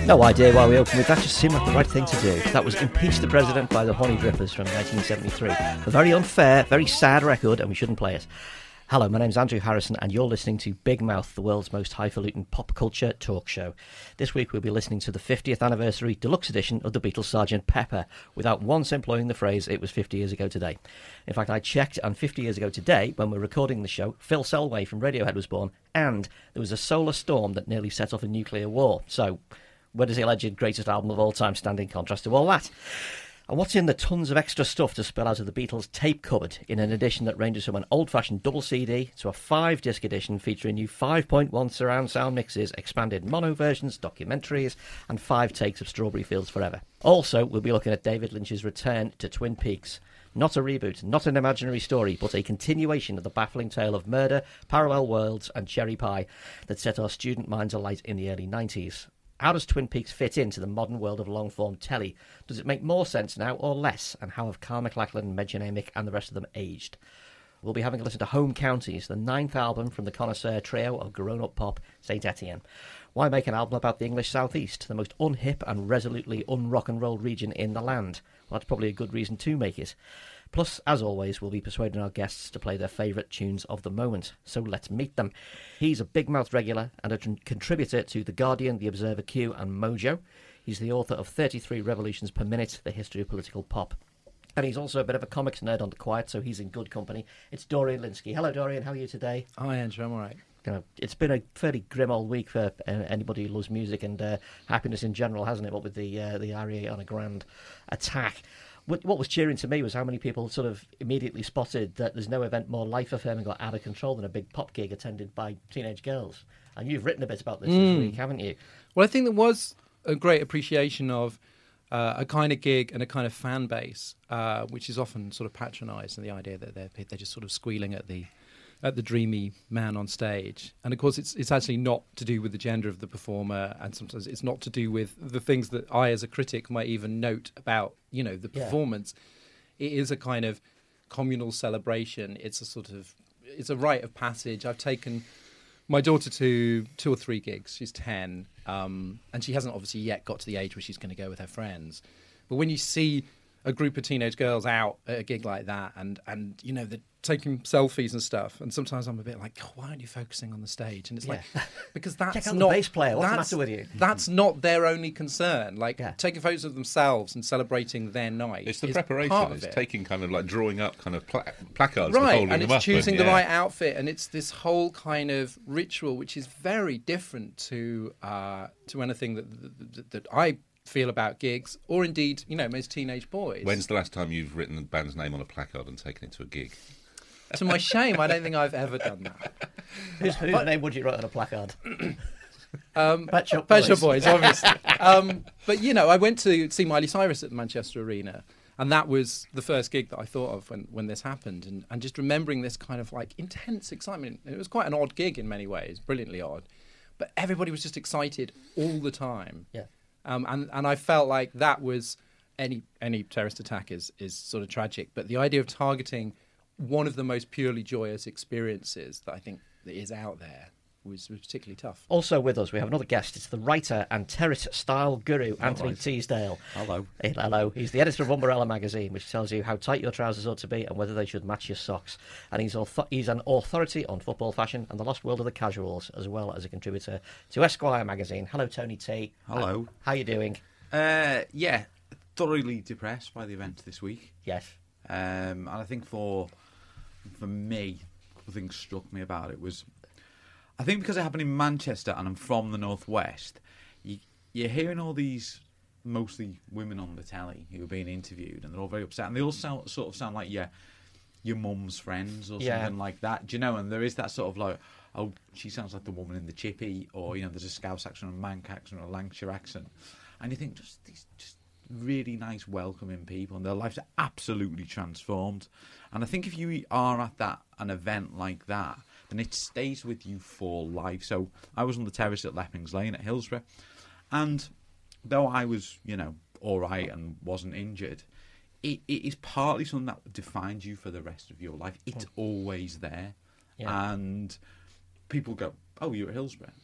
No idea why we opened with that, just seemed like the right thing to do. That was Impeach the President by the Honey Drippers from 1973. A very unfair, very sad record, and we shouldn't play it. Hello, my name's Andrew Harrison, and you're listening to Big Mouth, the world's most highfalutin pop culture talk show. This week we'll be listening to the 50th anniversary deluxe edition of the Beatles' Sgt. Pepper, without once employing the phrase, it was 50 years ago today. In fact, I checked, and 50 years ago today, when we're recording the show, Phil Selway from Radiohead was born, and there was a solar storm that nearly set off a nuclear war. So, where does the alleged greatest album of all time stand in contrast to all that? And what's in the tons of extra stuff to spill out of the Beatles' tape cupboard in an edition that ranges from an old-fashioned double CD to a 5-disc edition featuring new 5.1 surround sound mixes, expanded mono versions, documentaries, and 5 takes of Strawberry Fields Forever. Also, we'll be looking at David Lynch's return to Twin Peaks. Not a reboot, not an imaginary story, but a continuation of the baffling tale of murder, parallel worlds, and cherry pie that set our student minds alight in the early 90s. How does Twin Peaks fit into the modern world of long-form telly? Does it make more sense now or less? And how have Carl McLachlan, Medjan Amick and the rest of them aged? We'll be having a listen to Home Counties, the 9th album from the connoisseur trio of grown-up pop St. Etienne. Why make an album about the English South East, the most unhip and resolutely un-rock-and-roll region in the land? Well, that's probably a good reason to make it. Plus, as always, we'll be persuading our guests to play their favourite tunes of the moment. So let's meet them. He's a Big Mouth regular and a contributor to The Guardian, The Observer Q and Mojo. He's the author of 33 Revolutions Per Minute, The History of Political Pop. And he's also a bit of a comics nerd on the quiet, so he's in good company. It's Dorian Lynskey. Hello, Dorian. How are you today? Hi, Andrew. I'm all right. It's been a fairly grim old week for anybody who loves music and happiness in general, hasn't it? What with the Ariana Grande attack. What was cheering to me was how many people sort of immediately spotted that there's no event more life-affirming or out of control than a big pop gig attended by teenage girls. And you've written a bit about this week, haven't you? Well, I think there was a great appreciation of a kind of gig and a kind of fan base, which is often sort of patronised, and the idea that they're just sort of squealing at the dreamy man on stage. And of course it's actually not to do with the gender of the performer, and sometimes it's not to do with the things that I as a critic might even note about, the performance. It is a kind of communal celebration. It's a rite of passage. I've taken my daughter to 2 or 3 gigs. She's 10, and she hasn't obviously yet got to the age where she's going to go with her friends. But when you see a group of teenage girls out at a gig like that, and they're taking selfies and stuff, and sometimes I'm a bit like, why aren't you focusing on the stage? And it's like, because that's check out not the bass player. What's the matter with you? That's not their only concern. Taking photos of themselves and celebrating their night. It's the is preparation. part of It's it. taking kind of like drawing up kind of placards, right, and holding and them it's up, choosing the right outfit, and it's this whole kind of ritual, which is very different to anything that I feel about gigs, or indeed, most teenage boys. When's the last time you've written the band's name on a placard and taken it to a gig? To my shame, I don't think I've ever done that. Whose name would you write on a placard? Pet Shop Boys, obviously. But I went to see Miley Cyrus at the Manchester Arena, and that was the first gig that I thought of when this happened, and just remembering this kind of like intense excitement. It was quite an odd gig in many ways, brilliantly odd, but everybody was just excited all the time. Yeah. And I felt like that was any terrorist attack is sort of tragic, but the idea of targeting one of the most purely joyous experiences that I think that is out there was particularly tough. Also with us, we have another guest. It's the writer and terrace style guru, Anthony Teasdale. Hello. Hello. He's the editor of Umbrella magazine, which tells you how tight your trousers ought to be and whether they should match your socks. And he's an authority on football fashion and the lost world of the casuals, as well as a contributor to Esquire magazine. Hello, Tony T. Hello. How are you doing? Thoroughly depressed by the event this week. Yes. And I think for me, a couple of things struck me about it was, I think because it happened in Manchester and I'm from the Northwest, you're hearing all these mostly women on the telly who are being interviewed, and they're all very upset, and they all sort of sound like your mum's friends or something like that. Do you know? And there is that sort of like, oh, she sounds like the woman in the Chippy, or there's a Scouse accent, a Manc accent, or a Lancashire accent, and you think just these really nice, welcoming people, and their lives are absolutely transformed. And I think if you are at an event like that, then it stays with you for life. So I was on the terrace at Leppings Lane at Hillsborough, and though I was, all right and wasn't injured, it is partly something that defines you for the rest of your life. It's always there. Yeah. And people go, oh, you're at Hillsborough. And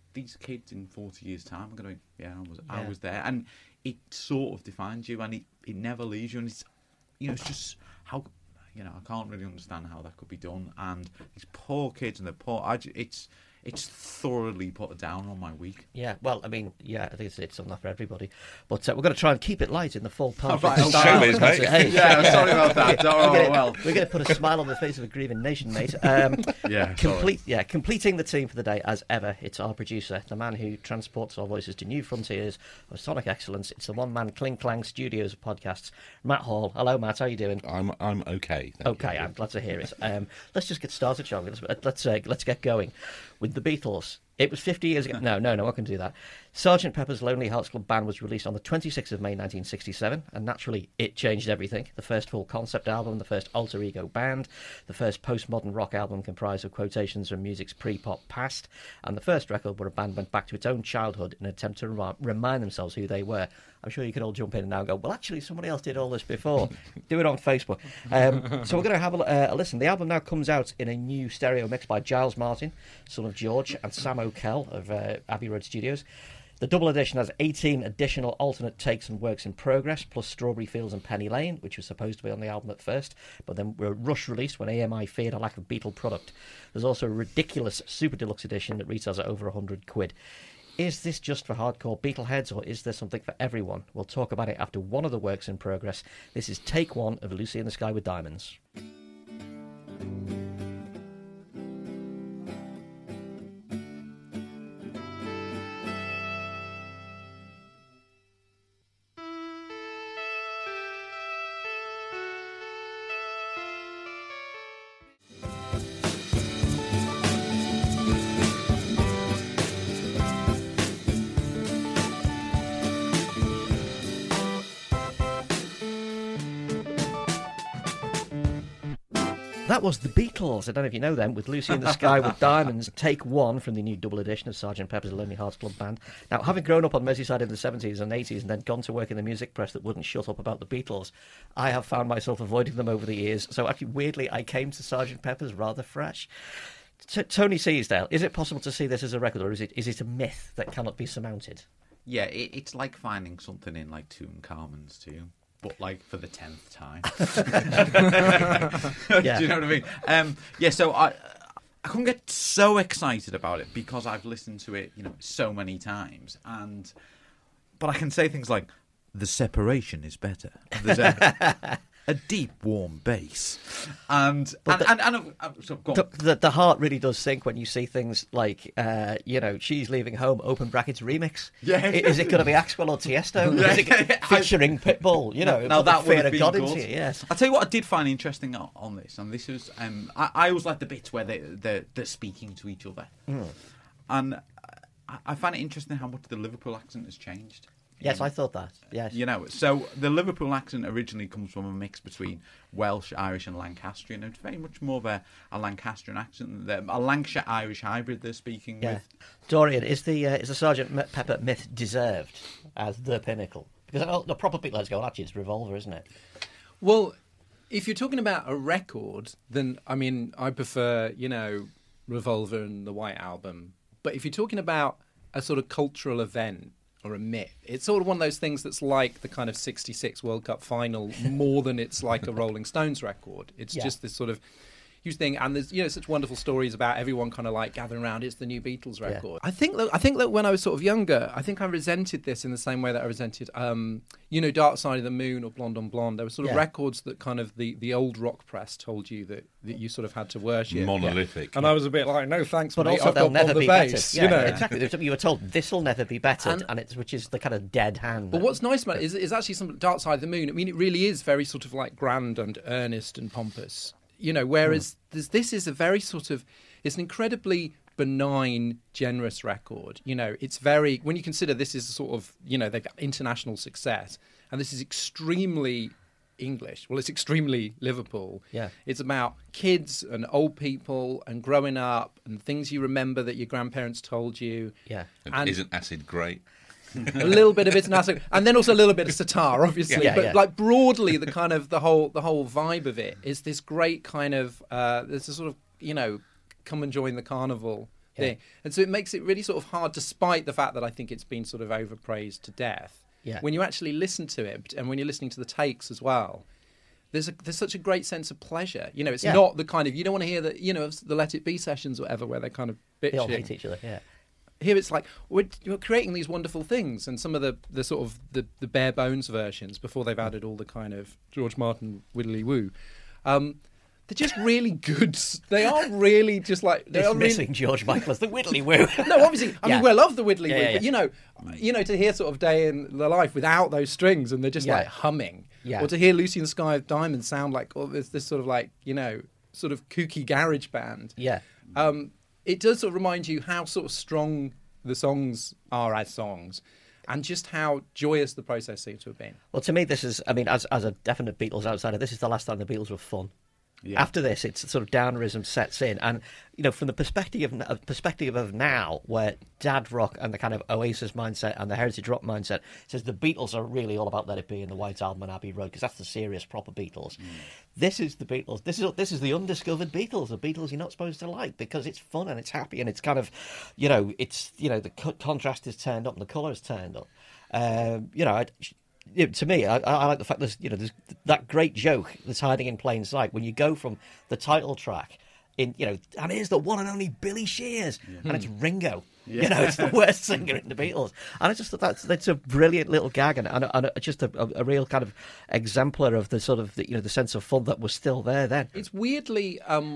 these kids in 40 years' time are going to be, I was there, and it sort of defines you, and it never leaves you, and it's, it's just how, I can't really understand how that could be done, and these poor kids and the poor, it's thoroughly put down on my week. Yeah, well, I mean, I think it's not for everybody. But we're going to try and keep it light in the full part. Right, showbiz, mate. Hey, sorry about that. We're going to put a smile on the face of a grieving nation, mate. Completing the team for the day, as ever, it's our producer, the man who transports our voices to new frontiers of sonic excellence. It's the one-man Kling Klang Studios of podcasts, Matt Hall. Hello, Matt. How are you doing? I'm okay. Thank you. I'm glad to hear it. Let's just get started, shall we? Let's get going with the Beatles. It was 50 years ago. No, I can do that. Sgt. Pepper's Lonely Hearts Club Band was released on the 26th of May 1967, and naturally, it changed everything. The first full concept album, the first alter ego band, the first postmodern rock album comprised of quotations from music's pre-pop past, and the first record where a band went back to its own childhood in an attempt to remind themselves who they were. I'm sure you can all jump in now and go, well, actually, somebody else did all this before. Do it on Facebook. So we're going to have a listen. The album now comes out in a new stereo mix by Giles Martin, son of George, and Sam O'Kell of Abbey Road Studios. The double edition has 18 additional alternate takes and works in progress, plus Strawberry Fields and Penny Lane, which was supposed to be on the album at first, but then were rush released when AMI feared a lack of Beatle product. There's also a ridiculous super deluxe edition that retails at over £100. Is this just for hardcore Beatle heads, or is there something for everyone? We'll talk about it after one of the works in progress. This is take one of Lucy in the Sky with Diamonds. That was the Beatles. I don't know if you know them, with Lucy in the Sky with Diamonds, take one from the new double edition of Sgt. Pepper's Lonely Hearts Club Band. Now, having grown up on Merseyside in the 70s and 80s and then gone to work in the music press that wouldn't shut up about the Beatles, I have found myself avoiding them over the years. So actually, weirdly, I came to Sgt. Pepper's rather fresh. Tony Seasdale, is it possible to see this as a record, or is it a myth that cannot be surmounted? Yeah, it's like finding something in like Tutankhamun's tomb, but like for the 10th time. Yeah. Do you know what I mean? So I couldn't get so excited about it because I've listened to it, so many times, but I can say things like, the separation is better. There's a deep, warm bass, the heart really does sink when you see things like, She's Leaving Home, open brackets remix. Yeah, is it going to be Axwell or Tiesto? Is it featuring Pitbull? Now that would have been God good. Into it, yes. I'll tell you what I did find interesting on this, and this was I always like the bits where they're speaking to each other, and I find it interesting how much the Liverpool accent has changed. Yes, I thought that. Yes. So the Liverpool accent originally comes from a mix between Welsh, Irish and Lancastrian. It's very much more of a Lancastrian accent, a Lancashire-Irish hybrid they're speaking with. Dorian, is the Sgt. Pepper myth deserved as the pinnacle? Because the proper Beatles go, actually, it's Revolver, isn't it? Well, if you're talking about a record, then, I prefer, Revolver and the White Album. But if you're talking about a sort of cultural event, or a myth, it's sort of one of those things that's like the kind of 66 World Cup final more than it's like a Rolling Stones record. It's just this sort of huge thing, and there's such wonderful stories about everyone kind of like gathering around. It's the new Beatles record. I think that when I was sort of younger, I think I resented this in the same way that I resented Dark Side of the Moon or Blonde on Blonde. There were sort of records that kind of the old rock press told you that you sort of had to worship. Monolithic. And I was a bit like, no thanks, but mate, also I've they'll got never the be bass, better. Exactly. You were told this will never be better, which is the kind of dead hand. But what's nice about it is actually some Dark Side of the Moon. It really is very sort of like grand and earnest and pompous. Whereas this is a very sort of, it's an incredibly benign, generous record. It's very, when you consider this is sort of, they've got international success, and this is extremely English. Well, it's extremely Liverpool. Yeah. It's about kids and old people and growing up and things you remember that your grandparents told you. Yeah. And isn't acid great? A little bit of it's acid, and then also a little bit of sitar, obviously. Like broadly, the kind of the whole vibe of it is this great kind of there's a sort of come and join the carnival thing. And so it makes it really sort of hard, despite the fact that I think it's been sort of overpraised to death. Yeah. When you actually listen to it, and when you're listening to the takes as well, there's such a great sense of pleasure. You know, it's not the kind of, you don't want to hear the, you know, the Let It Be sessions or whatever, where they're kind of bitching. They all hate each other, yeah. Here it's like we're creating these wonderful things, and some of the sort of the bare bones versions before they've added all the kind of George Martin widdly woo. They're just really good. They are really just like they're missing George Michael as the widdly woo. No, obviously, I mean, we love the widdly woo, Yeah. but you know, to hear sort of Day in the Life without those strings and they're just like humming, or to hear Lucy in the Sky of Diamonds sound like this sort of like, you know, sort of kooky garage band. Yeah. It does sort of remind you how sort of strong the songs are as songs, and just how joyous the process seems to have been. Well, to me, this is, I mean, as a definite Beatles outsider, this is the last time the Beatles were fun. Yeah. After this, it's sort of downerism sets in, and you know, from the perspective of now, where dad rock and the kind of Oasis mindset and the heritage rock mindset says the Beatles are really all about Let It Be and the White Album and Abbey Road, because that's the serious proper Beatles. This is the Beatles. This is the undiscovered Beatles, the Beatles you're not supposed to like, because it's fun and it's happy and it's kind of, you know, it's, you know, the contrast is turned up and the colour is turned up. You know, to me, I like the fact there's that great joke that's hiding in plain sight when you go from the title track in, you know, and here's the one and only Billy Shears, and it's Ringo. Yeah. You know, it's the worst singer in the Beatles, and I just thought that's a brilliant little gag and just a real kind of exemplar of the sort of the sense of fun that was still there then. It's weirdly.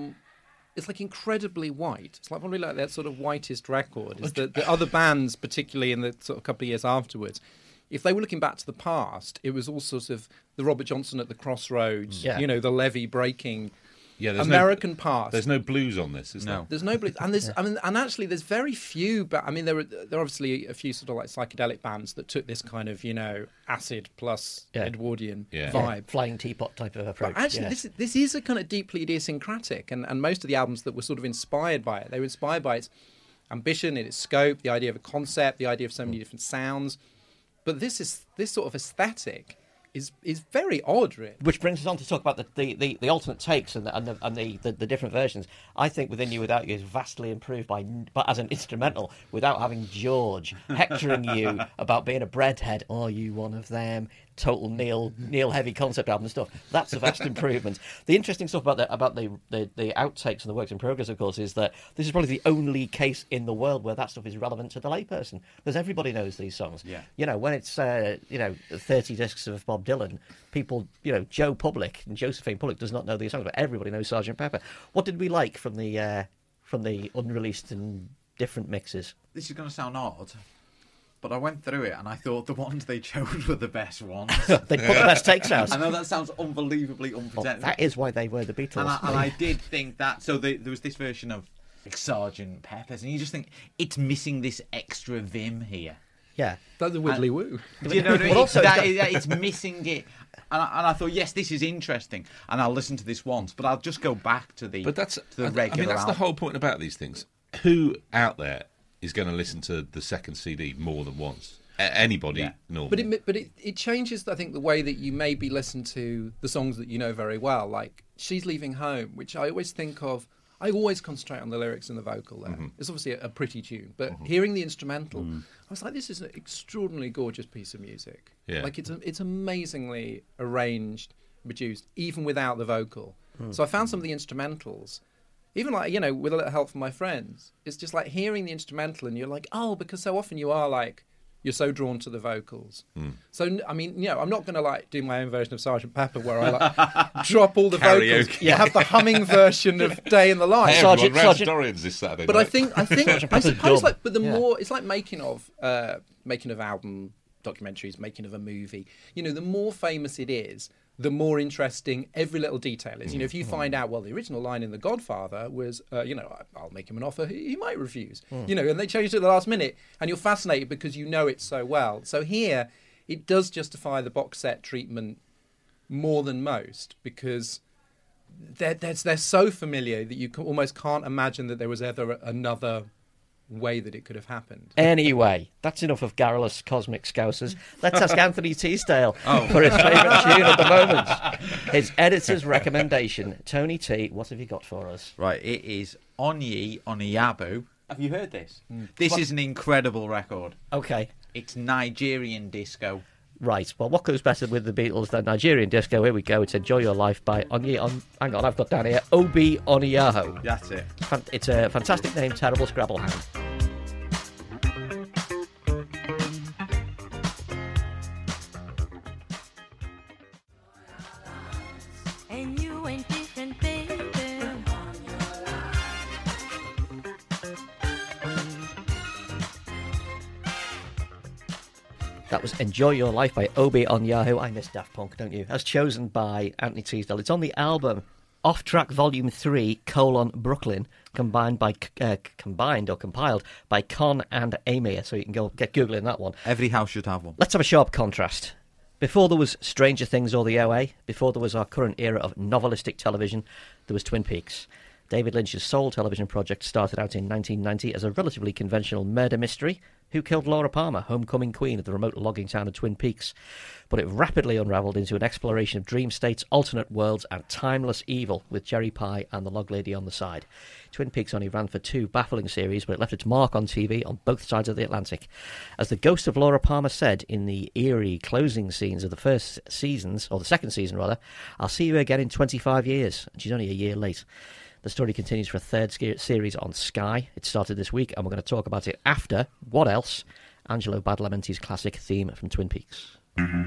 It's like incredibly white. It's like probably like that sort of whitest record. Is the other bands, particularly in the sort of couple of years afterwards, if they were looking back to the past, it was all sort of the Robert Johnson at the Crossroads, you know, the levee breaking American past. There's no blues on this, is there? There's no blues. And there's, I mean, and actually there's very few, but I mean, there are obviously a few sort of like psychedelic bands that took this kind of, you know, acid plus Edwardian vibe. Flying teapot type of approach. But actually, this is a kind of deeply idiosyncratic, and most of the albums that were sort of inspired by it, they were inspired by its ambition, its scope, the idea of a concept, the idea of so many different sounds. But this sort of aesthetic is very odd, really. Which brings us on to talk about the alternate takes and the different versions. I think Within You Without You is vastly improved but as an instrumental, without having George hectoring you about being a breadhead. Are you one of them? Total Neil heavy concept album stuff. That's a vast improvement. The interesting stuff about the outtakes and the works in progress, of course, is that this is probably the only case in the world where that stuff is relevant to the layperson, because everybody knows these songs. Yeah. You know, when it's 30 discs of Bob Dylan, people, you know, Joe Public and Josephine Public does not know these songs, but everybody knows Sgt. Pepper. What did we like from the unreleased and different mixes? This is going to sound odd, but I went through it and I thought the ones they chose were the best ones. They put the best takes out. I know that sounds unbelievably unpretentious. Well, that is why they were the Beatles. And I did think that. So there was this version of Sgt. Pepper's, and you just think it's missing this extra vim here. Yeah, that's the widdly woo. Do you know what I mean? Also, it's missing it. And I thought, yes, this is interesting, and I'll listen to this once, but I'll just go back to the regular. I mean, that's the whole point about these things. Who out there is going to listen to the second CD more than once? Anybody, normally. But it changes, I think, the way that you maybe listen to the songs that you know very well. Like She's Leaving Home, which I always think of. I always concentrate on the lyrics and the vocal there. Mm-hmm. It's obviously a pretty tune, but hearing the instrumental, I was like, this is an extraordinarily gorgeous piece of music. Yeah. Like it's amazingly arranged, produced, even without the vocal. So I found some of the instrumentals, even like, you know, with a little help from my friends, it's just like hearing the instrumental and you're like, oh, because so often you are like, you're so drawn to the vocals. So, I mean, you know, I'm not going to like do my own version of Sgt. Pepper where I like drop all the vocals. Yeah, have the humming version of Day in the Life. Hey, everyone, Ralph Dorian's this Saturday but night. I suppose like, but the more, it's like making of album documentaries, making of a movie. You know, the more famous it is, the more interesting every little detail is. You know, if you find out, well, the original line in The Godfather was, you know, I'll make him an offer he might refuse. You know, and they changed it at the last minute, and you're fascinated because you know it so well. So here, it does justify the box set treatment more than most, because they're so familiar that you almost can't imagine that there was ever another way that it could have happened. Anyway, that's enough of garrulous cosmic scousers. Let's ask Anthony Teasdale for his favourite tune at the moment. His editor's recommendation. Tony T, what have you got for us? Right, it is On Ye, On Yabu. Have you heard this? This is an incredible record. Okay. It's Nigerian disco. Right. Well, what goes better with the Beatles than Nigerian disco? Here we go. It's Enjoy Your Life by hang on, I've got down here Obi Onyeaho. That's it. It's a fantastic name, terrible Scrabble hand. And you ain't different, baby. That was Enjoy Your Life by Obi Onyeaho. I miss Daft Punk, don't you? As chosen by Anthony Teasdale. It's on the album Off Track Volume 3, Brooklyn, compiled by Con and Amir. So you can go get Googling that one. Every house should have one. Let's have a sharp contrast. Before there was Stranger Things or the OA, before there was our current era of novelistic television, there was Twin Peaks. David Lynch's sole television project started out in 1990 as a relatively conventional murder mystery. Who killed Laura Palmer, homecoming queen of the remote logging town of Twin Peaks? But it rapidly unravelled into an exploration of dream states, alternate worlds, and timeless evil, with Cherry Pie and the Log Lady on the side. Twin Peaks only ran for 2 baffling series, but it left its mark on TV on both sides of the Atlantic. As the ghost of Laura Palmer said in the eerie closing scenes of the first seasons, or the second season rather, "I'll see you again in 25 years," and she's only a year late. The story continues for a third series on Sky. It started this week, and we're going to talk about it after, what else? Angelo Badalamenti's classic theme from Twin Peaks.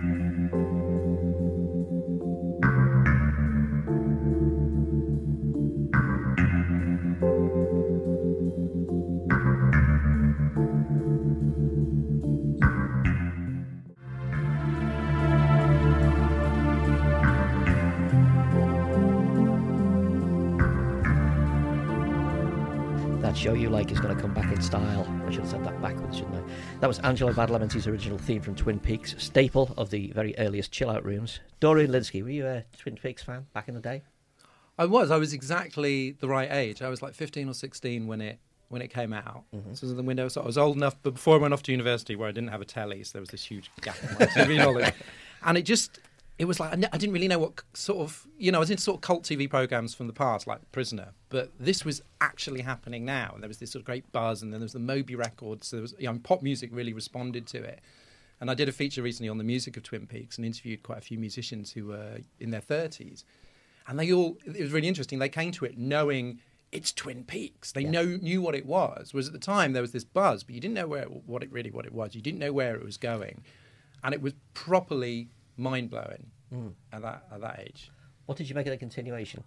Show You Like is going to come back in style. I should have said that backwards, shouldn't I? That was Angelo Badalamenti's original theme from Twin Peaks, staple of the very earliest chill-out rooms. Dorian Lynskey, were you a Twin Peaks fan back in the day? I was exactly the right age. I was like 15 or 16 when it came out. Mm-hmm. So the window. So I was old enough, but before I went off to university, where I didn't have a telly, so there was this huge gap in my TV knowledge, and it was like I didn't really know what sort of, I was into sort of cult TV programs from the past, like Prisoner, but this was actually happening now, and there was this sort of great buzz, and then there was the Moby records, so there was, pop music really responded to it. And I did a feature recently on the music of Twin Peaks and interviewed quite a few musicians who were in their 30s, and it was really interesting. They came to it knowing it's Twin Peaks. They knew what it was. Whereas at the time there was this buzz, but you didn't know what it was. You didn't know where it was going, and it was properly mind-blowing at that age. What did you make of the continuation?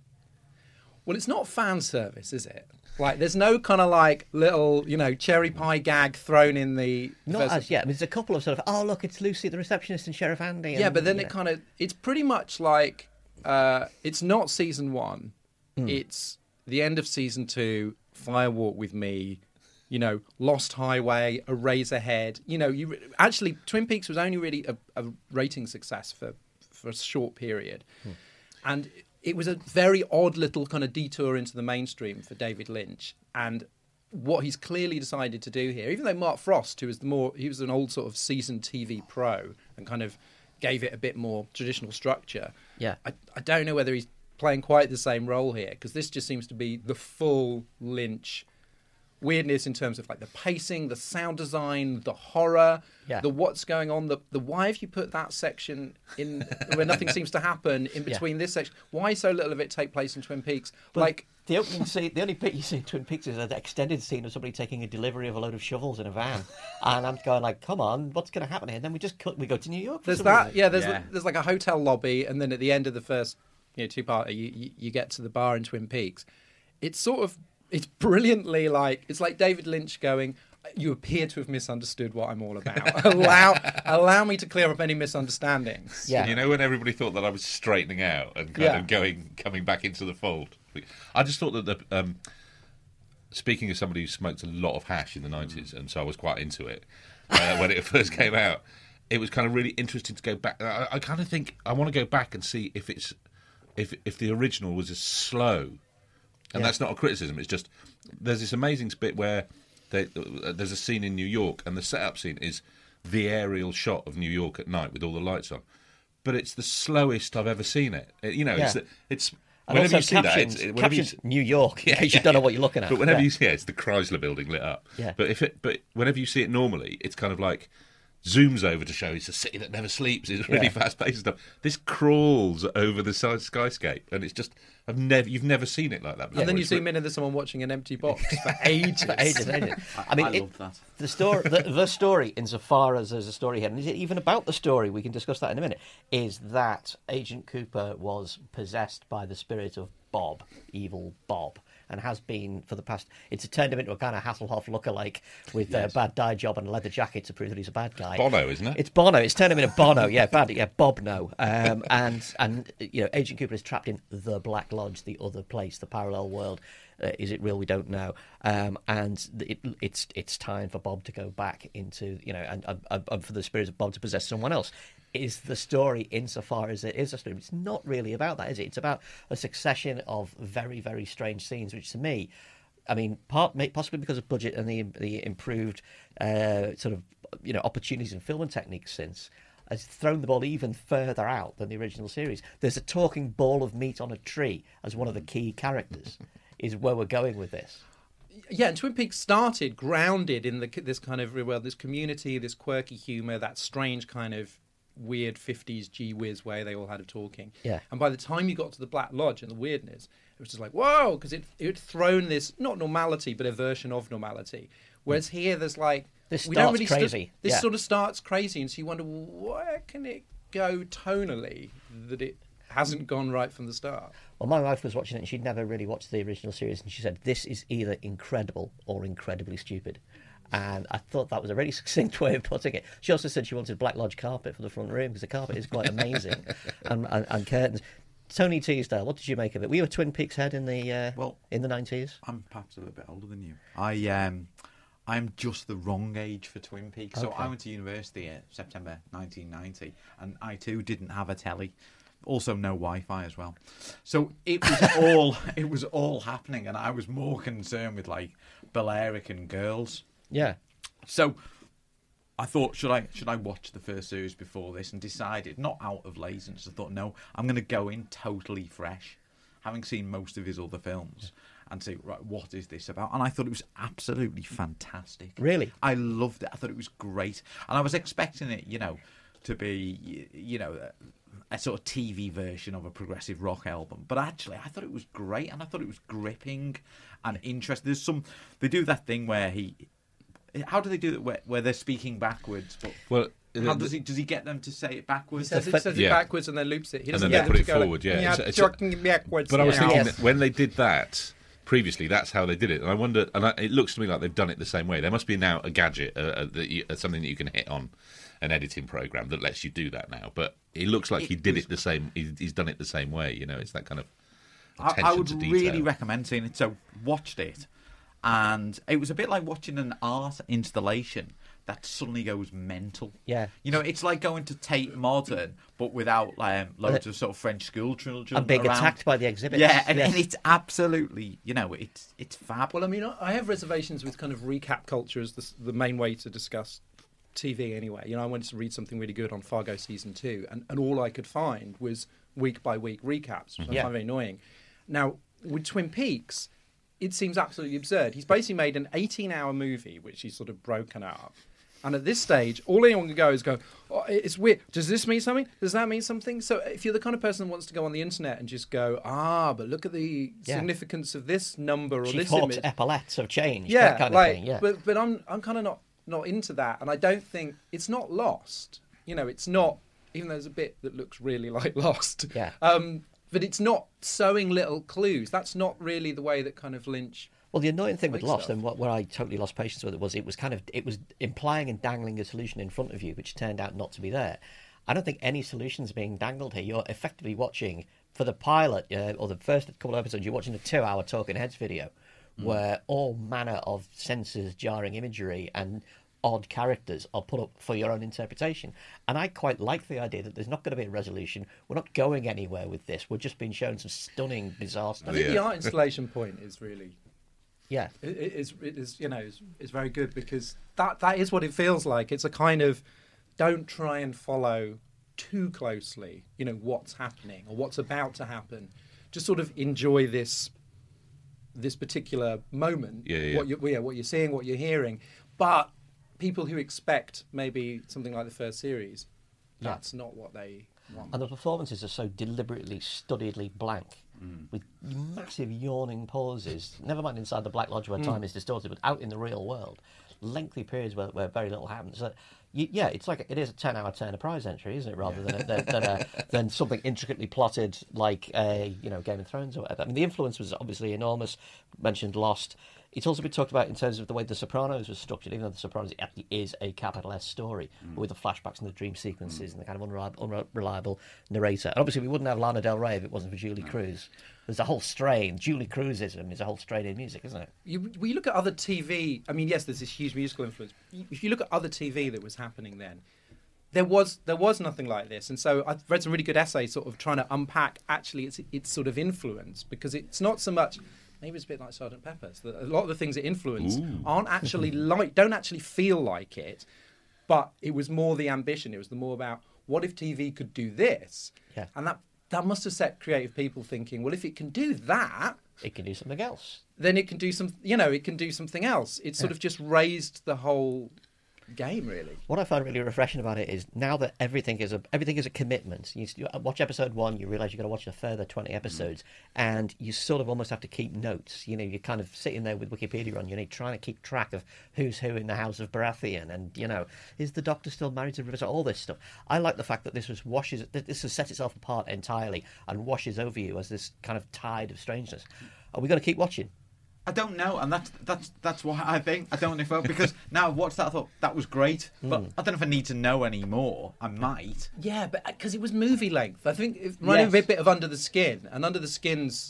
Well, it's not fan service, is it? Like, there's no kind of like little, cherry pie gag thrown in the... Not as yet. I mean, there's a couple of sort of, oh, look, it's Lucy, the receptionist, and Sheriff Andy. Yeah, but then it's pretty much like, it's not season 1. It's the end of season 2, Firewalk with Me, Lost Highway, Eraserhead. Actually, Twin Peaks was only really a rating success for a short period. And it was a very odd little kind of detour into the mainstream for David Lynch. And what he's clearly decided to do here, even though Mark Frost, he was an old sort of seasoned TV pro and kind of gave it a bit more traditional structure. Yeah. I don't know whether he's playing quite the same role here, because this just seems to be the full Lynch weirdness in terms of like the pacing, the sound design, the horror, the what's going on, the why have you put that section in where nothing seems to happen in between this section? Why so little of it take place in Twin Peaks? But the opening scene, the only bit you see in Twin Peaks is an extended scene of somebody taking a delivery of a load of shovels in a van, and I'm going like, come on, what's going to happen here? And then we go to New York. There's that, there's like a hotel lobby, and then at the end of the first 2-part, you get to the bar in Twin Peaks. It's brilliantly it's like David Lynch going, you appear to have misunderstood what I'm all about. allow me to clear up any misunderstandings. Yeah. When everybody thought that I was straightening out and kind of coming back into the fold. I just thought that speaking of somebody who smoked a lot of hash in the 90s, and so I was quite into it when it first came out, it was kind of really interesting to go back. I kind of think I want to go back and see if the original was as slow. And that's not a criticism. It's just there's this amazing bit where there's a scene in New York, and the setup scene is the aerial shot of New York at night with all the lights on. But it's the slowest I've ever seen it. It's And whenever also you see that, captions, whenever captions New York, in case you don't know what you're looking at. But whenever Yeah. you see it's the Chrysler Building lit up. Yeah. But whenever you see it normally, it's kind of like zooms over to show it's a city that never sleeps. It's really Yeah. fast paced and stuff. This crawls over the skyscape, and it's just you've never seen it like that before. And then you It's zoom in and there's someone watching an empty box for ages. For ages, ages. I mean, I love that. The story, the story, insofar as there's a story here, and is it even about the story? We can discuss that in a minute. Is that Agent Cooper was possessed by the spirit of Bob, evil Bob, and has been for the past. It's turned him into a kind of Hasselhoff lookalike with a bad dye job and a leather jacket to prove that he's a bad guy. Bono, isn't it? It's Bono. It's turned him into Bono. Yeah, bad. Yeah, Bob no. And Agent Cooper is trapped in the Black Lodge, the other place, the parallel world. Is it real? We don't know. It's time for Bob to go back into and for the spirit of Bob to possess someone else. Is the story insofar as it is a story? It's not really about that, is it? It's about a succession of very, very strange scenes, which to me, I mean, possibly because of budget and the improved opportunities in film and techniques since, has thrown the ball even further out than the original series. There's a talking ball of meat on a tree as one of the key characters, is where we're going with this. Yeah, and Twin Peaks started grounded in this kind of this community, this quirky humour, that strange kind of weird 50s gee whiz way they all had of talking. Yeah. And by the time you got to the Black Lodge and the weirdness, it was just like, whoa, because it had thrown this, not normality, but a version of normality. Whereas here there's like... This we don't starts really crazy. This Yeah. sort of starts crazy, and so you wonder, where can it go tonally that it hasn't gone right from the start? Well, my wife was watching it and she'd never really watched the original series, and she said, this is either incredible or incredibly stupid. And I thought that was a really succinct way of putting it. She also said she wanted Black Lodge carpet for the front room because the carpet is quite amazing, and curtains. Tony Teasdale, what did you make of it? Were you a Twin Peaks head in the 90s? I'm perhaps a little bit older than you. I'm just the wrong age for Twin Peaks. So Okay. I went to university in September 1990, and I too didn't have a telly. Also, no Wi-Fi as well. So it was all happening, and I was more concerned with like Balearic and girls. Yeah. So I thought, should I watch the first series before this, and decided, not out of laziness, I thought, no, I'm going to go in totally fresh, having seen most of his other films, and say, right, what is this about? And I thought it was absolutely fantastic. Really? I loved it. I thought it was great. And I was expecting it, to be, a sort of TV version of a progressive rock album. But actually, I thought it was great, and I thought it was gripping and interesting. They do that thing where how do they do it where they're speaking backwards? But Well, how does he get them to say it He backwards? says it Yeah. backwards and then loops it. He And doesn't then get they them put to it go forward, yeah. Like, It's- talking backwards. But I was yeah. thinking Yes. that when they did that previously, that's how they did it. And I wonder, it looks to me like they've done it the same way. There must be now a gadget, something that you can hit on an editing program that lets you do that now. But it looks like he did it the same. He's done it the same way. It's that kind of attention I would to detail. really recommend seeing it. So watched it, and it was a bit like watching an art installation that suddenly goes mental. Yeah. It's like going to Tate Modern, but without loads of sort of French school children And being around. attacked by the exhibits. Yeah, and Yes. it's absolutely, it's fab. Well, I mean, I have reservations with kind of recap culture as the main way to discuss TV anyway. I wanted to read something really good on Fargo Season 2, and all I could find was week-by-week recaps, which I Yeah. find very annoying. Now, with Twin Peaks, it seems absolutely absurd. He's basically made an 18-hour movie, which he's sort of broken up. And at this stage, all anyone can go is go, oh, it's weird. Does this mean something? Does that mean something? So if you're the kind of person that wants to go on the internet and just go, but look at the Yeah. significance of this number or Chief this Hawk's image. epaulets have changed. Yeah, that kind like, of thing. Yeah. but I'm kind of not into that, and I don't think it's not Lost. It's not, even though there's a bit that looks really like Lost. Yeah. But it's not sowing little clues. That's not really the way that kind of Lynch. Well, the annoying thing with Like Lost, stuff. and where I totally lost patience with it was it was implying and dangling a solution in front of you, which turned out not to be there. I don't think any solution's being dangled here. You're effectively watching, for the pilot or the first couple of episodes, you're watching a 2-hour Talking Heads video where all manner of senses, jarring imagery, and odd characters are put up for your own interpretation. And I quite like the idea that there's not going to be a resolution. We're not going anywhere with this. We're just being shown some stunning, bizarre I stuff. think Yeah. the art installation point is really. Yeah. It is is very good, because that is what it feels like. It's a kind of, don't try and follow too closely, what's happening or what's about to happen. just sort of enjoy this particular moment. Yeah. What you're seeing, what you're hearing, but people who expect maybe something like the first series, that's not what they want. And the performances are so deliberately, studiedly blank, with massive yawning pauses. Never mind inside the Black Lodge where time is distorted, but out in the real world, lengthy periods where very little happens. So, it's like it is a 10-hour Turner Prize entry, isn't it? Rather than something intricately plotted like Game of Thrones or whatever. I mean, the influence was obviously enormous. Mentioned Lost. It's also been talked about in terms of the way The Sopranos was structured, even though The Sopranos actually is a capital S story, with the flashbacks and the dream sequences and the kind of unreliable narrator. And obviously we wouldn't have Lana Del Rey if it wasn't for Julie Cruz. There's a whole strain. Julie Cruzism is a whole strain in music, isn't it? We look at other TV. I mean, yes, there's this huge musical influence. If you look at other TV that was happening then, there was nothing like this. And so I've read some really good essays sort of trying to unpack actually its sort of influence, because it's not so much... Maybe it's a bit like Sgt. Pepper's. A lot of the things it influenced aren't actually don't actually feel like it, but it was more the ambition. It was more about, what if TV could do this? Yeah. And that must have set creative people thinking, well, if it can do that, It can do something else. then it can do something else. It sort of just raised the whole game, really. What I find really refreshing about it is now that everything is a commitment. You watch episode 1, you realise you've got to watch a further 20 episodes, and you sort of almost have to keep notes. You're kind of sitting there with Wikipedia on, trying to keep track of who's who in the House of Baratheon, and is the Doctor still married to River? All this stuff. I like the fact that this has set itself apart entirely and washes over you as this kind of tide of strangeness. Are we going to keep watching? I don't know, and that's what I think. I don't know if because now I've watched that, I thought that was great, but I don't know if I need to know any more. I might. Yeah, but because it was movie length. I think it reminded me a bit of Under the Skin, and Under the Skin's,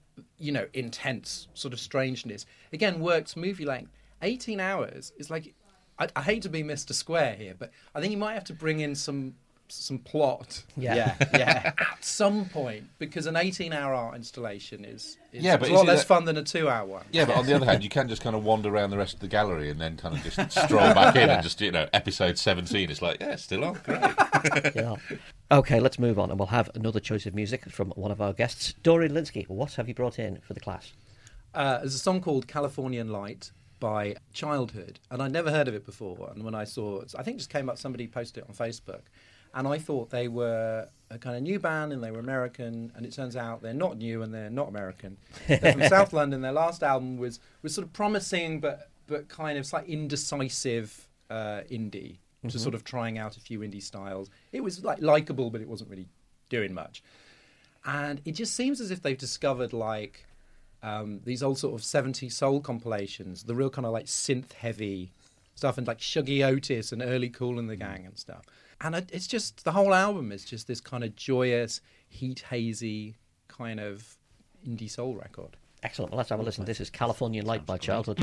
intense sort of strangeness again works movie length. 18 hours is like, I hate to be Mr. Square here, but I think you might have to bring in some plot. Yeah. At some point, because an 18-hour art installation is Yeah, but a lot is it less that- fun than a 2-hour one. Yeah, but on the other hand, you can just kind of wander around the rest of the gallery and then kind of just stroll back in and just, episode 17. It's like, still on. Great. Yeah. Okay, let's move on, and we'll have another choice of music from one of our guests. Dorian Linsky, what have you brought in for the class? There's a song called Californian Light by Childhood, and I'd never heard of it before. And when I saw it, I think it just came up, somebody posted it on Facebook, and I thought they were a kind of new band and they were American, and it turns out they're not new and they're not American. They're from South London. Their last album was sort of promising, but kind of slightly indecisive indie, just sort of trying out a few indie styles. It was like likable, but it wasn't really doing much. And it just seems as if they've discovered like these old sort of 70s soul compilations, the real kind of like synth heavy stuff, and like Shuggy Otis and early Kool and the Gang and stuff. And it's just, the whole album is just this kind of joyous, heat hazy kind of indie soul record. Excellent. Well, let's have a listen. This is Californian Light by Childhood.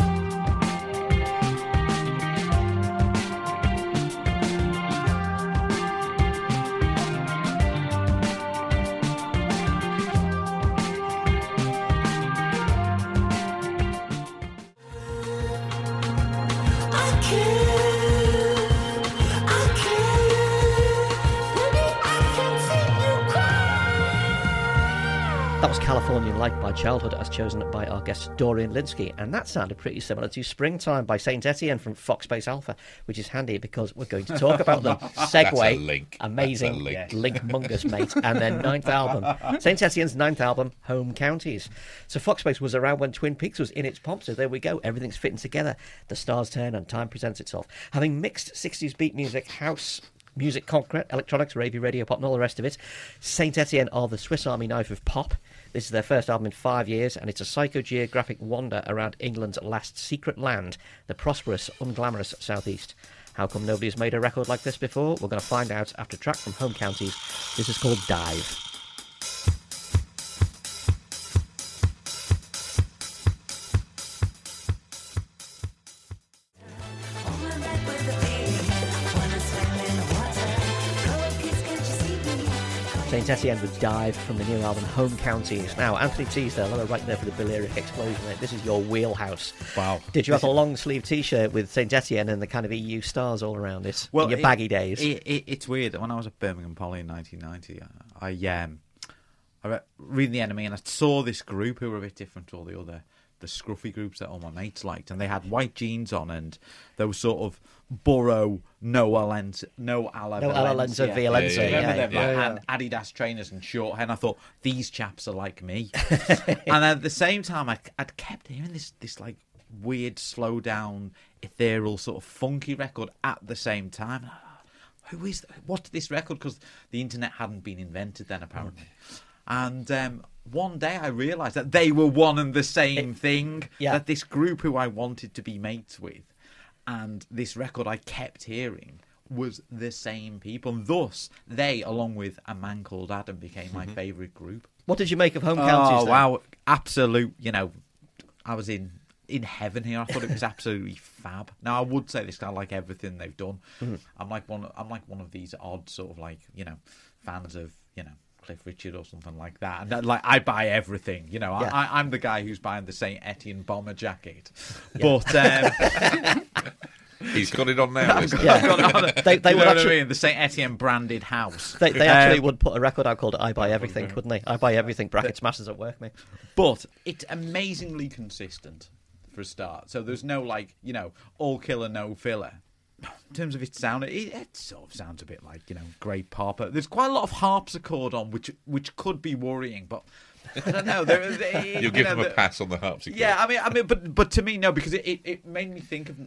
That was Californian Light by Childhood, as chosen by our guest Dorian Linsky, and that sounded pretty similar to Springtime by Saint Etienne from Fox Space Alpha, which is handy because we're going to talk about them. Segue, That's a link. amazing, That's a link mungus, mate, and their 9th album, Saint Etienne's 9th album, Home Counties. So Fox Space was around when Twin Peaks was in its pomp, so there we go, everything's fitting together. The stars turn and time presents itself. Having mixed 60s beat music, house music, concrete, electronics, ravey, radio pop, and all the rest of it, Saint Etienne are the Swiss Army knife of pop. This is their first album in 5 years, and it's a psychogeographic wander around England's last secret land, the prosperous, unglamorous southeast. How come nobody's made a record like this before? We're going to find out after a track from Home Counties. This is called Dive. Saint Etienne would Dive from the new album Home Counties. Now, Anthony Teasdale, right there for the Balearic explosion. This is your wheelhouse. Wow. Did you have a long sleeve T-shirt with Saint Etienne and the kind of EU stars all around it? in your baggy days? It's weird. When I was at Birmingham Poly in 1990, reading The Enemy, and I saw this group who were a bit different to all the scruffy groups that all my mates liked, and they had white jeans on, and they were sort of Burrow, no Ala Lenza, Violenza. Remember them? Yeah. And Adidas trainers and short hair, and I thought, these chaps are like me. And at the same time, I'd kept hearing this like weird, slow down, ethereal, sort of funky record at the same time. What's this record? Because the internet hadn't been invented then, apparently. And one day I realised that they were one and the same thing. Yeah. That this group who I wanted to be mates with and this record I kept hearing was the same people. And thus, they, along with A Man Called Adam, became my favourite group. What did you make of Home Counties? Oh, then? wow. Absolute, I was in heaven here. I thought it was absolutely fab. Now, I would say this, I like everything they've done. Mm-hmm. I'm like one of these odd sort of like, fans of, Cliff Richard or something like that. And I buy everything, Yeah. I'm the guy who's buying the St. Etienne bomber jacket. Yeah. But He's got it on now. Isn't he? Yeah. They you know would what actually, I mean? The St. Etienne branded house. they actually would put a record out called I Buy Everything, wouldn't they? I Buy Everything, brackets, Masters at Work, mate. But it's amazingly consistent for a start. So there's no all killer, no filler. In terms of its sound, it sort of sounds a bit like, great pop. There's quite a lot of harpsichord on, which could be worrying, but I don't know. You'll give them a pass on the harpsichord. Yeah, I mean, but to me, no, because it made me think of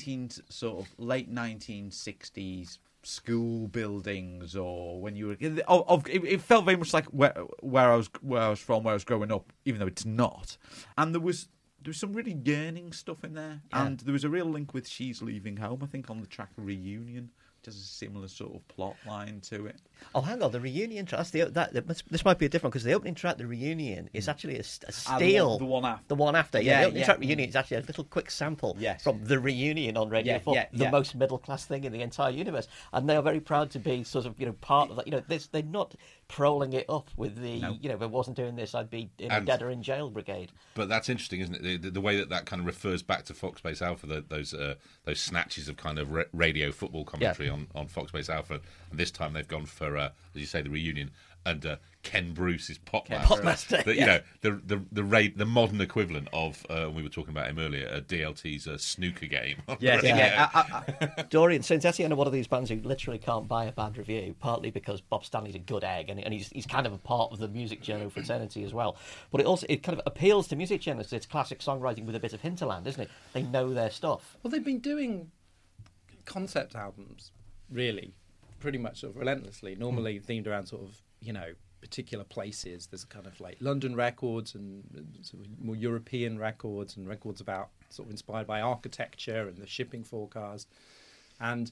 late 1960s school buildings, or when you were it felt very much like where I was from, where I was growing up, even though it's not. And there was some really yearning stuff in there, and there was a real link with She's Leaving Home, I think, on the track Reunion, which has a similar sort of plot line to it. Oh, hang on, the Reunion track. This might be a different, because the opening track, the Reunion, is actually a steal. The one after. The one after, Yeah, the opening yeah. track, Reunion, is actually a little quick sample from the Reunion on Radio 4, the most middle class thing in the entire universe, and they are very proud to be sort of part of that. They're not prolling it up with the if I wasn't doing this, I'd be in a dead or in jail brigade. But that's interesting, isn't it? The way that kind of refers back to Fox Base Alpha, those snatches of kind of radio football commentary on Fox Base Alpha. And this time they've gone for, as you say, the Reunion and Ken Bruce's Popmaster. The modern equivalent of, we were talking about him earlier, DLT's snooker game. Dorian, St. Etienne are one of these bands who literally can't buy a bad review, partly because Bob Stanley's a good egg, and he's kind of a part of the music journal fraternity as well. But it kind of appeals to music journalists. It's classic songwriting with a bit of hinterland, isn't it? They know their stuff. Well, they've been doing concept albums, really, pretty much sort of relentlessly, normally themed around sort of, particular places. There's a kind of like London records and sort of more European records and records about sort of inspired by architecture and the shipping forecast. And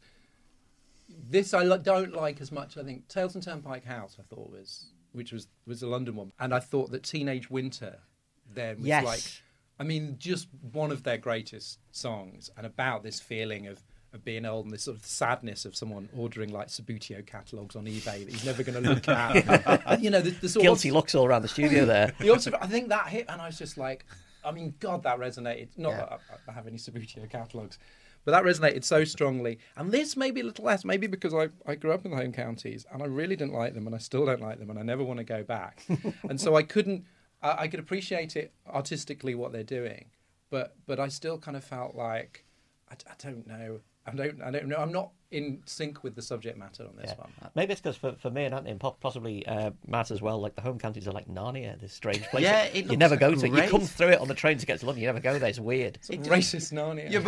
this I don't like as much. I think Tales and Turnpike House, I thought which was a London one. And I thought that Teenage Winter then was just one of their greatest songs, and about this feeling of being old and this sort of sadness of someone ordering like Subbuteo catalogues on eBay that he's never going to look at. The sort Guilty looks all around the studio there. I think that hit, and I was just like, God, that resonated. Not that I have any Subbuteo catalogues, but that resonated so strongly. And this maybe a little less, maybe because I grew up in the home counties and I really didn't like them, and I still don't like them, and I never want to go back. And so I could appreciate it artistically what they're doing, but I still kind of felt like I don't know. I don't know. I'm not in sync with the subject matter on this one. Maybe it's because for me and Anthony, and possibly Matt as well, like the home counties are like Narnia, this strange place. Yeah, you never go to it. You come through it on the train to get to London. You never go there. It's weird. It's racist Narnia. Yeah,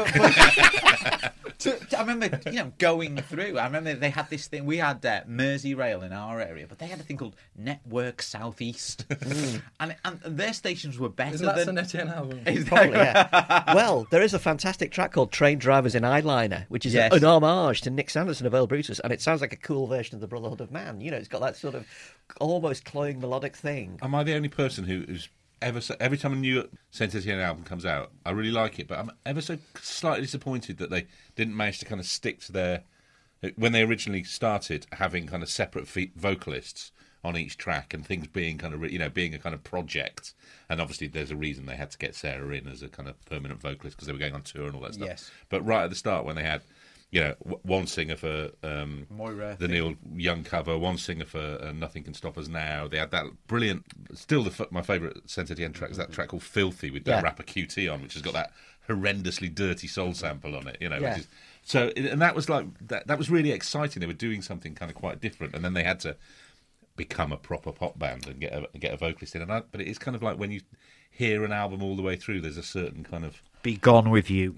but I remember, going through. I remember they had this thing. We had Merseyrail in our area, but they had a thing called Network Southeast, and their stations were better. Isn't that than St. Etienne album? Probably, yeah. Well, there is a fantastic track called Train Drivers in Eyeliner, which is an homage to Nick Sanderson of Earl Brutus, and it sounds like a cool version of the Brotherhood of Man. It's got that sort of almost cloying melodic thing. Am I the only person who's every time a new St. Etienne album comes out, I really like it, but I'm ever so slightly disappointed that they didn't manage to kind of stick to their, when they originally started, having kind of separate vocalists on each track and things being kind of, being a kind of project. And obviously there's a reason they had to get Sarah in as a kind of permanent vocalist because they were going on tour and all that stuff. Yes. But right at the start when they had one singer for Moira, the Neil Young cover, one singer for Nothing Can Stop Us Now. They had that brilliant, still my favourite Sense at the End track is that track called Filthy with Dan rapper QT on, which has got that horrendously dirty soul sample on it, Which is, so, and that was like that was really exciting. They were doing something kind of quite different, and then they had to become a proper pop band and get a vocalist in. But it is kind of like when you hear an album all the way through, there's a certain kind of be gone with you.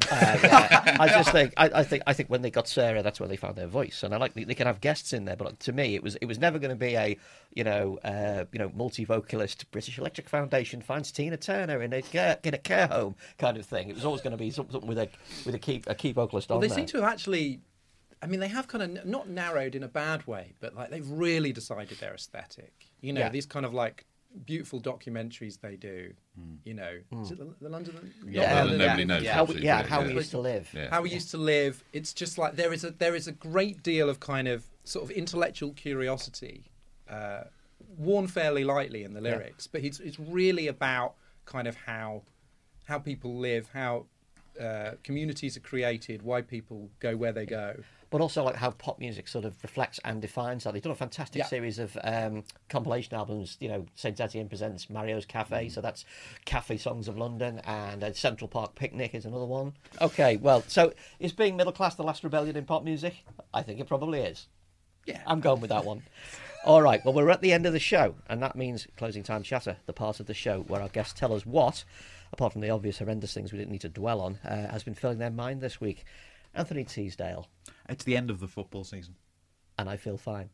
I think when they got Sarah, that's where they found their voice. And I like they can have guests in there, but to me, it was never going to be a multi-vocalist British Electric Foundation finds Tina Turner in a care home kind of thing. It was always going to be something with a key vocalist on Well, they there. seem to have actually. I mean, they have kind of not narrowed in a bad way, but like they've really decided their aesthetic. These kind of like beautiful documentaries they do. Is it the London? Nobody knows. How we used to live. Yeah. How we used to live. It's just like there is a great deal of kind of sort of intellectual curiosity, worn fairly lightly in the lyrics, but it's really about kind of how people live, how communities are created, why people go where they go. But also like how pop music sort of reflects and defines that. They've done a fantastic series of compilation albums. St. Etienne presents Mario's Cafe, so that's Cafe Songs of London, and Central Park Picnic is another one. Okay, well, so is being middle class the last rebellion in pop music? I think it probably is. Yeah, I'm going with that one. All right, well, we're at the end of the show, and that means closing time chatter, the part of the show where our guests tell us what, apart from the obvious horrendous things we didn't need to dwell on, has been filling their mind this week. Anthony Teasdale. It's the end of the football season. And I feel fine.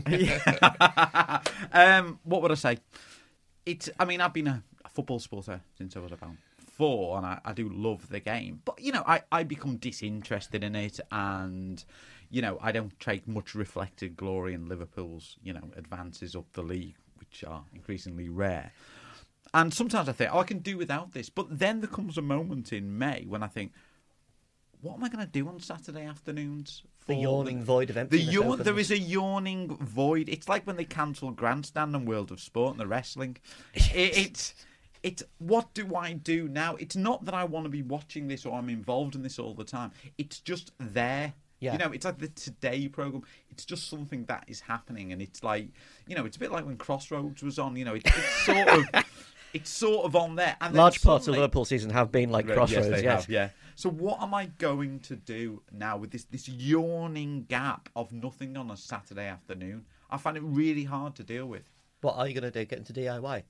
What would I say? I've been a football supporter since I was about 4, and I do love the game. But, I become disinterested in it, and, I don't take much reflected glory in Liverpool's, advances up the league, which are increasingly rare. And sometimes I think, I can do without this. But then there comes a moment in May when I think, what am I going to do on Saturday afternoons? The yawning void of emptiness. There is a yawning void. It's like when they cancelled Grandstand and World of Sport and the wrestling. It's what do I do now? It's not that I want to be watching this or I'm involved in this all the time. It's just there. Yeah. It's like the Today programme. It's just something that is happening. And it's like, it's a bit like when Crossroads was on. It's sort of... It's sort of on there. And large parts of the Liverpool season have been like Crossroads. Yes, they have, yeah. So what am I going to do now with this yawning gap of nothing on a Saturday afternoon? I find it really hard to deal with. What are you going to do? Get into DIY? Are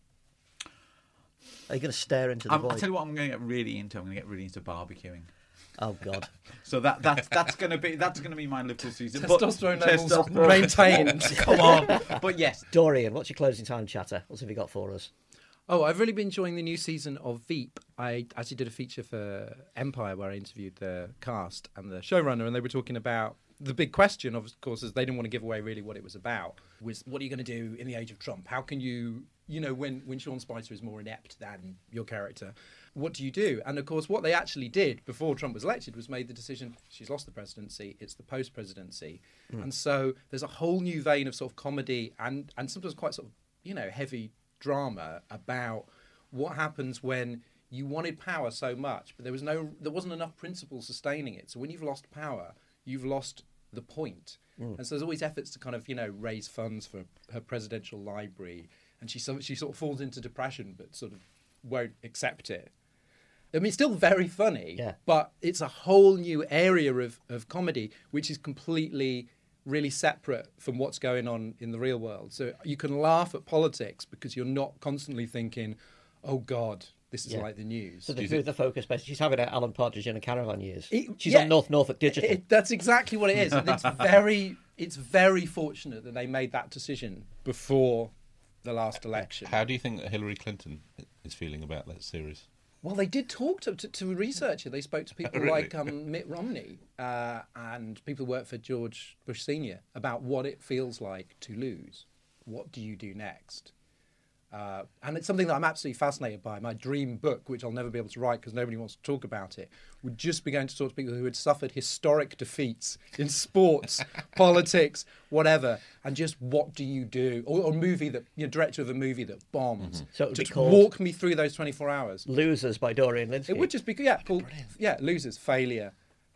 you going to stare into the void? I'll tell you what I'm going to get really into. I'm going to get really into barbecuing. Oh God! So that's going to be my Liverpool season. Testosterone levels maintained. Come on. But yes, Dorian, what's your closing time chatter? What have you got for us? Oh, I've really been enjoying the new season of Veep. I actually did a feature for Empire where I interviewed the cast and the showrunner, and they were talking about the big question, of course, is they didn't want to give away really what it was about, was what are you going to do in the age of Trump? How can you, when Sean Spicer is more inept than your character, what do you do? And, of course, what they actually did before Trump was elected was made the decision, she's lost the presidency, it's the post-presidency. And so there's a whole new vein of sort of comedy and sometimes quite sort of, heavy drama about what happens when you wanted power so much, but there wasn't enough principle sustaining it. So when you've lost power, you've lost the point. And so there's always efforts to kind of, raise funds for her presidential library. And she sort of falls into depression, but sort of won't accept it. I mean, it's still very funny, but it's a whole new area of comedy, which is completely really separate from what's going on in the real world. So you can laugh at politics because you're not constantly thinking, oh, God, this is like the news. So the focus, basically, she's having Alan Partridge in a caravan years. She's on North Norfolk Digital. That's exactly what it is. And it's very fortunate that they made that decision before the last election. How do you think that Hillary Clinton is feeling about that series? Well, they did talk to a researcher. They spoke to people Really? like Mitt Romney and people who work for George Bush Sr. about what it feels like to lose. What do you do next? And it's something that I'm absolutely fascinated by. My dream book, which I'll never be able to write because nobody wants to talk about it, would just be going to talk to people who had suffered historic defeats in sports, politics, whatever, and just what do you do? Or a movie that, director of a movie that bombed. Mm-hmm. So it would just be called walk me through those 24 hours. Losers by Dorian Lynskey. It would just be, called Losers, Failure.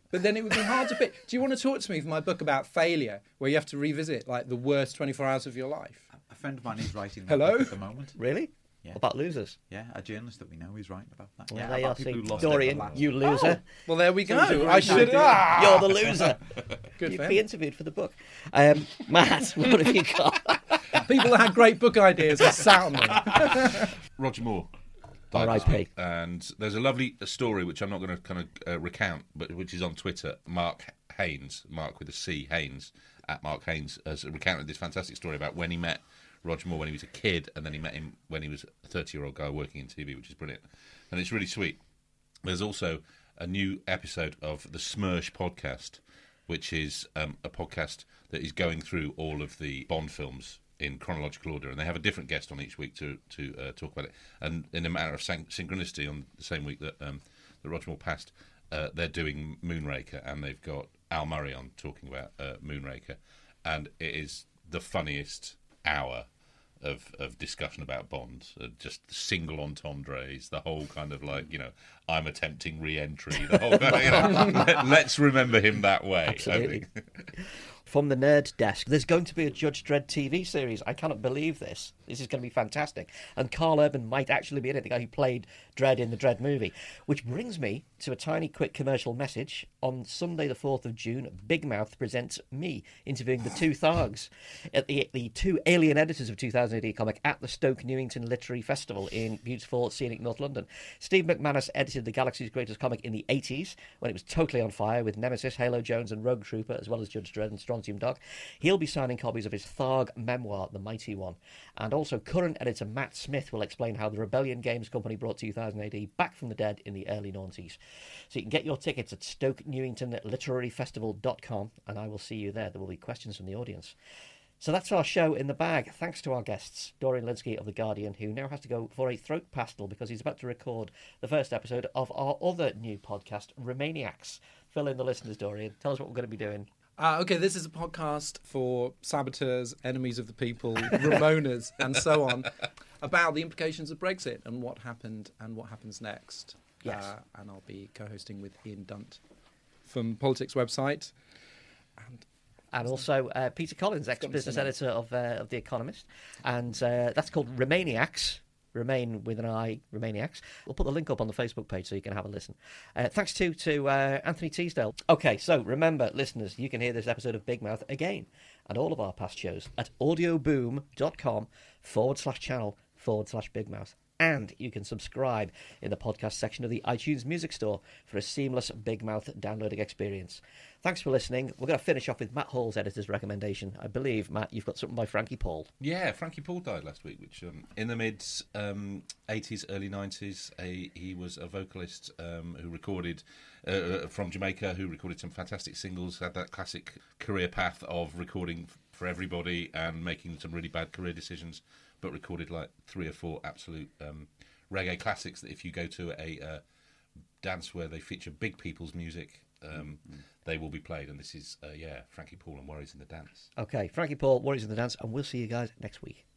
But then it would be hard to pick. Do you want to talk to me for my book about failure, where you have to revisit like the worst 24 hours of your life? A friend of mine is writing that Hello? book at the moment. Really? Yeah. What about losers? Yeah, a journalist that we know is writing about that. Well, yeah, there you are. about people who See, lost Dorian, their you loser. Well, there we go. So it's a I should. great Ah! You're the loser. Good You'd for be him. interviewed for the book. Matt, what have you got? People that had great book ideas are sat on them. Roger Moore. died this R.I.P. week. And there's a lovely story which I'm not going to kind of recount, but which is on Twitter. Mark Haynes, Mark with a C, Haynes, at Mark Haynes, has recounted this fantastic story about when he met Roger Moore when he was a kid, and then he met him when he was a 30-year-old guy working in TV, which is brilliant. And it's really sweet. There's also a new episode of the Smersh podcast, which is a podcast that is going through all of the Bond films in chronological order, and they have a different guest on each week to talk about it. And in a matter of synchronicity, on the same week that that Roger Moore passed, they're doing Moonraker, and they've got Al Murray on talking about Moonraker, and it is the funniest hour of discussion about Bond, just single entendres, the whole kind of like, you know, I'm attempting re-entry, the whole kind of, let's remember him that way. Absolutely. From the Nerd Desk, there's going to be a Judge Dredd TV series. I cannot believe this. This is going to be fantastic. And Carl Urban might actually be in it, the guy who played Dredd in the Dredd movie. Which brings me to a tiny quick commercial message. On Sunday the 4th of June, Big Mouth presents me interviewing the two Thargs, at the two alien editors of 2000 AD comic at the Stoke Newington Literary Festival in beautiful scenic North London. Steve McManus edited the Galaxy's Greatest Comic in the 80s, when it was totally on fire with Nemesis, Halo Jones and Rogue Trooper, as well as Judge Dredd and Strontium Dog. He'll be signing copies of his Tharg memoir, The Mighty One. And also current editor Matt Smith will explain how the Rebellion Games Company brought 2000 AD back from the dead in the early 90s. So you can get your tickets at StokeNewingtonLiteraryFestival.com, and I will see you there. There will be questions from the audience. So that's our show in the bag. Thanks to our guests, Dorian Linsky of The Guardian, who now has to go for a throat pastel because he's about to record the first episode of our other new podcast, Romaniacs. Fill in the listeners, Dorian. Tell us what we're going to be doing. Okay, this is a podcast for saboteurs, enemies of the people, Ramonas, and so on, about the implications of Brexit and what happened and what happens next. Yes. And I'll be co-hosting with Ian Dunt from Politics website. And also Peter Collins, ex-business editor of The Economist. And that's called Romaniacs. Remain with an I, Romaniacs. We'll put the link up on the Facebook page so you can have a listen. Thanks to Anthony Teasdale. Okay, so remember, listeners, you can hear this episode of Big Mouth again and all of our past shows at audioboom.com/channel/Big Mouth. And you can subscribe in the podcast section of the iTunes Music Store for a seamless Big Mouth downloading experience. Thanks for listening. We're going to finish off with Matt Hall's editor's recommendation. I believe, Matt, you've got something by Frankie Paul. Yeah, Frankie Paul died last week, which in the mid-80s, early 90s, he was a vocalist who recorded from Jamaica, who recorded some fantastic singles, had that classic career path of recording for everybody and making some really bad career decisions, but recorded like 3 or 4 absolute reggae classics that if you go to a dance where they feature big people's music, they will be played. And this is, Frankie Paul and Worries in the Dance. Okay, Frankie Paul, Worries in the Dance, and we'll see you guys next week.